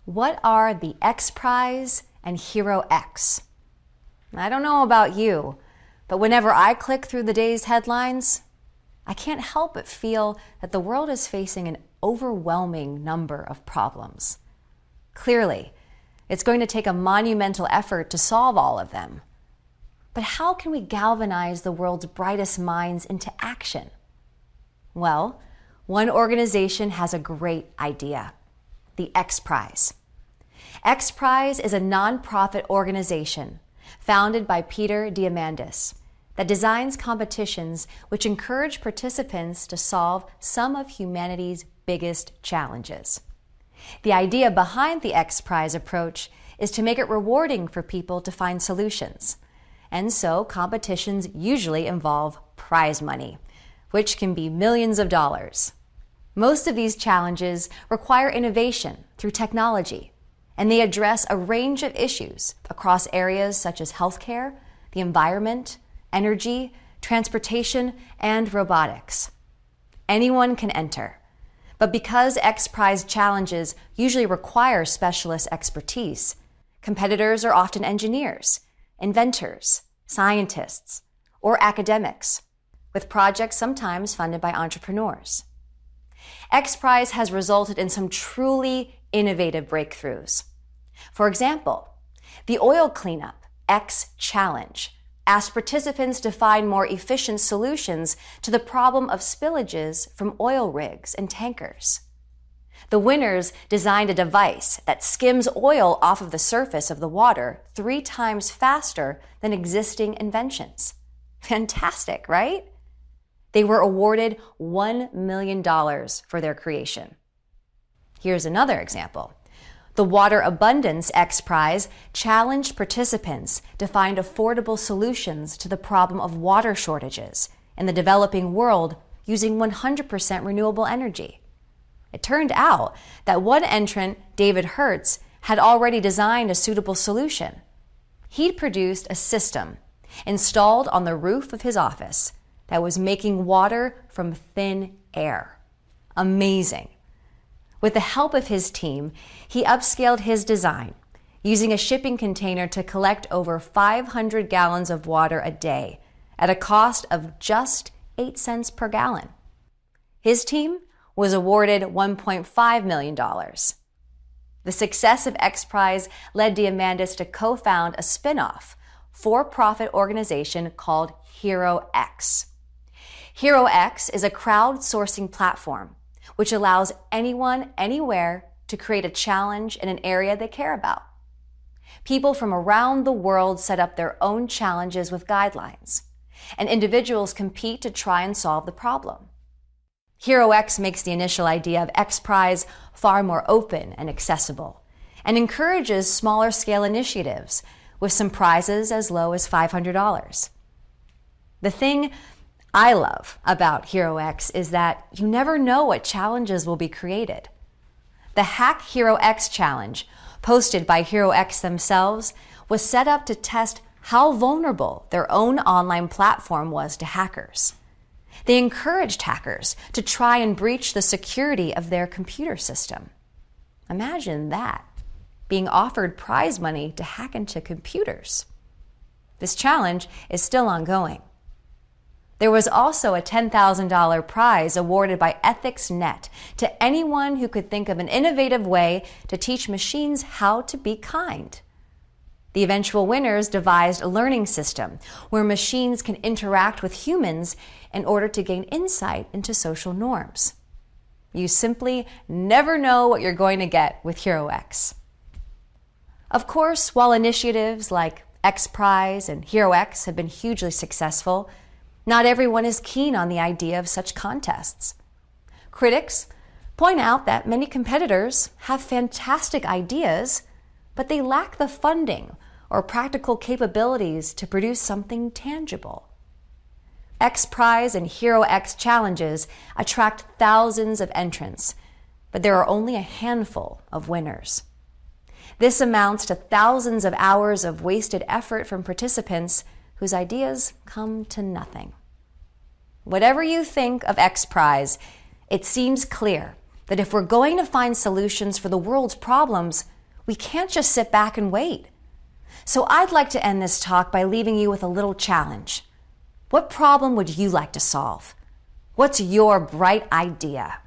What are the X Prize and Hero X? I don't know about you, but whenever I click through the day's headlines, I can't help but feel that the world is facing an overwhelming number of problems. Clearly, it's going to take a monumental effort to solve all of them. But how can we galvanize the world's brightest minds into action? Well, one organization has a great idea: the X Prize. X Prize is a nonprofit organization founded by Peter Diamandis that designs competitions which encourage participants to solve some of humanity's biggest challenges. The idea behind the X Prize approach is to make it rewarding for people to find solutions. And so competitions usually involve prize money, which can be millions of dollars. Most of these challenges require innovation through technology, and they address a range of issues across areas such as healthcare, the environment, energy, transportation, and robotics. Anyone can enter. But because X Prize challenges usually require specialist expertise, competitors are often engineers, inventors, scientists, or academics, with projects sometimes funded by entrepreneurs. X Prize has resulted in some truly innovative breakthroughs. For example, the oil cleanup X Challenge asked participants to find more efficient solutions to the problem of spillages from oil rigs and tankers. The winners designed a device that skims oil off of the surface of the water 3 times faster than existing inventions. Fantastic, right? They were awarded $1 million for their creation. Here's another example. The Water Abundance X Prize challenged participants to find affordable solutions to the problem of water shortages in the developing world using 100% renewable energy. It turned out that one entrant, David Hertz, had already designed a suitable solution. He'd produced a system installed on the roof of his office that was making water from thin air. Amazing. With the help of his team, he upscaled his design, using a shipping container to collect over 500 gallons of water a day at a cost of just 8 cents per gallon. His team was awarded $1.5 million. The success of X Prize led Diamandis to co-found a spin-off for-profit organization called Hero X. Hero X is a crowdsourcing platform which allows anyone, anywhere, to create a challenge in an area they care about. People from around the world set up their own challenges with guidelines, and individuals compete to try and solve the problem. Hero X makes the initial idea of X Prize far more open and accessible, and encourages smaller scale initiatives with some prizes as low as $500. The thing I love about Hero X is that you never know what challenges will be created. The Hack Hero X challenge, posted by Hero X themselves, was set up to test how vulnerable their own online platform was to hackers. They encouraged hackers to try and breach the security of their computer system. Imagine that, being offered prize money to hack into computers. This challenge is still ongoing. There was also a $10,000 prize awarded by EthicsNet to anyone who could think of an innovative way to teach machines how to be kind. The eventual winners devised a learning system where machines can interact with humans in order to gain insight into social norms. You simply never know what you're going to get with Hero X. Of course, while initiatives like X Prize and Hero X have been hugely successful, not everyone is keen on the idea of such contests. Critics point out that many competitors have fantastic ideas, but they lack the funding or practical capabilities to produce something tangible. X Prize and Hero X challenges attract thousands of entrants, but there are only a handful of winners. This amounts to thousands of hours of wasted effort from participants whose ideas come to nothing. Whatever you think of X Prize, it seems clear that if we're going to find solutions for the world's problems, We can't just sit back and wait. So I'd like to end this talk by leaving you with a little challenge. What problem would you like to solve? What's your bright idea?